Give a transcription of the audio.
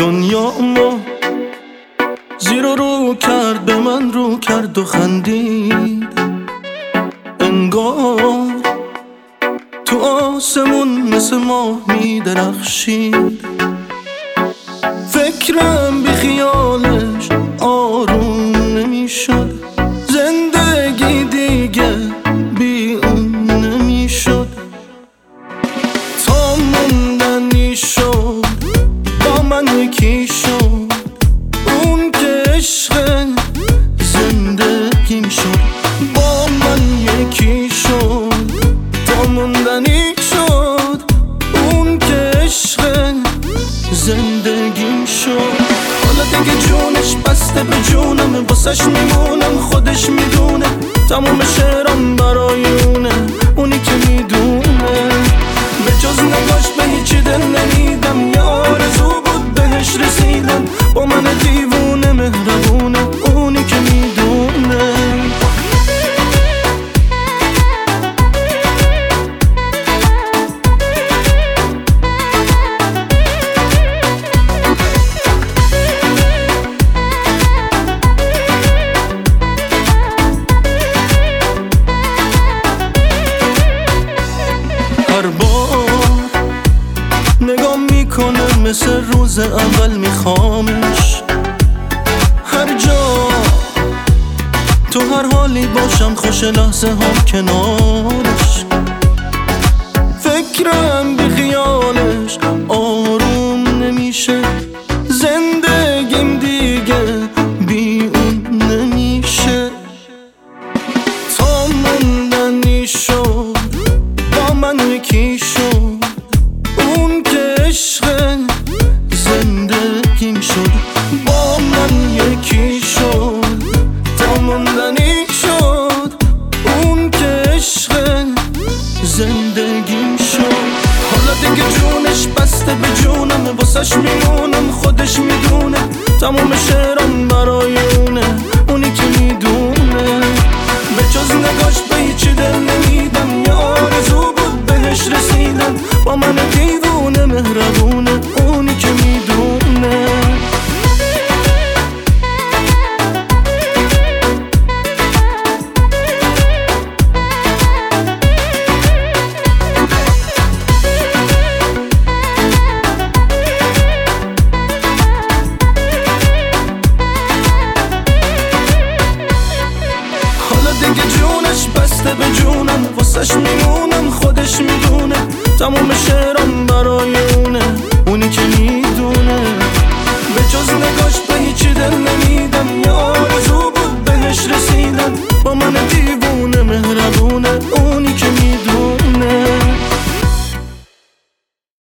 دنیا ما زیر و رو کرد، به من رو کرد و خندید. انگار تو آسمون مثل ماه می درخشید. فکرم بی خیالش آروم نمیشد، زندگی دیگه بی اون نمیشد. تا موندنی شد با من یکی شد، اون که عشق زندگیم شد. با من یکی شد تا موندنی شد، اون که عشق زندگیم شد. حالا دیگه جونش بسته به جونم، واسش میمونم خودش میدونه. تموم شعرام برای اونی که میدونه. به جز نگاش به هیچی دل نمیدم، یه آرزو بود بهش رسیدم. با من دیوونه مهربونه اونی که میدونه. هر بار نگاه میکنه مثل روز اول میخوامش. هر جا تو هر حالی باشم خوش لحظه ها کنارش. فکرم بی خیالش آروم نمیشه، زندگیم دیگه بی اون نمیشه. تا موندنی شد با من یکی شد، اون که عشق زندگیم شد. با من یکی شد تا موندنی شد، اون که عشق زندگیم شد. حالا دیگه جونش بسته به جونم، واسش میمونم خودش میدونه. تموم شعرام برای اونی که میدونه. به جز نگاش به هیچی دل نمیدم، یه آرزو بود بهش رسیدم. با من دیوونه مهربونه اونی که میدونه. دیگه جونش بسته به جونم، واسش میمونم خودش میدونه. تموم شعرام برای اونی که میدونه. به جز نگاش به هیچی دل نمیدم، یه آرزو بود بهش رسیدم. با من دیوونه مهربونه